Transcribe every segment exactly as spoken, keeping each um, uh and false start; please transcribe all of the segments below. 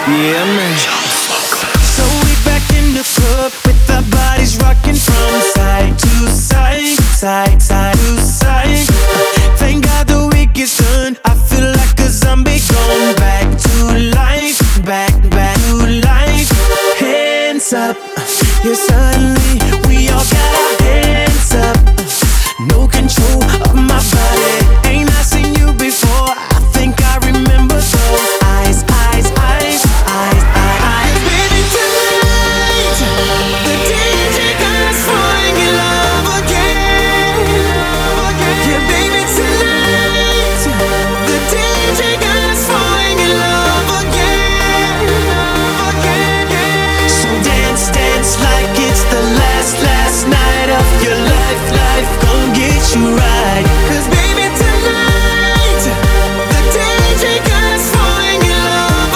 Yeah, man. So we back in the club with our bodies rocking from side to side, side, side to side. Thank God the week is done. I feel like a zombie going back to life, back, back to life. Hands up, yeah, suddenly we all got our hands up. No control of my body. Ain't I seen you before? I think I remember those eyes, eyes, eyes, eyes, eyes, eyes. Baby, tonight the D J got us falling in love again. Yeah, baby, tonight the D J got us falling in love again. So dance, dance like it's the last, last night of your life, life gon' get you right. 'Cause baby, tonight the D J got us falling in love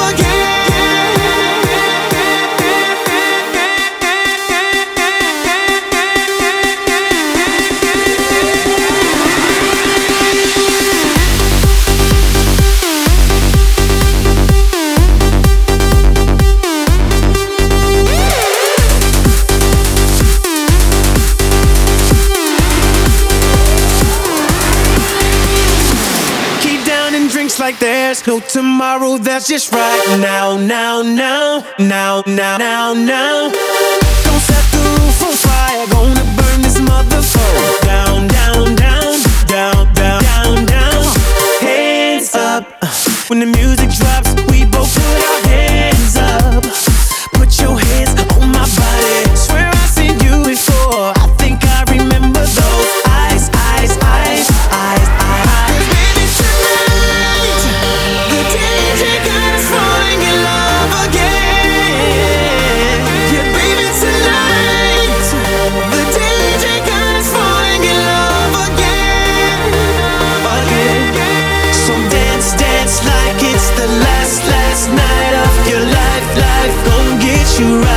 like there's no tomorrow, that's just right now, now, now, now, now, now, now. Don't set the roof on fire, gonna burn this motherfucker down, down, down, down, down, down, down. Hands up, when the music drops, we both put our hands up. Put your hands on my body, swear I've seen you before. I think I remember those eyes, eyes, eyes, eyes, eyes. Baby, tonight the D J got us falling in love again. Yeah, baby, tonight the D J got us falling in love again, again. So dance, dance like it's the last, last night of your life. Life gon' get you right.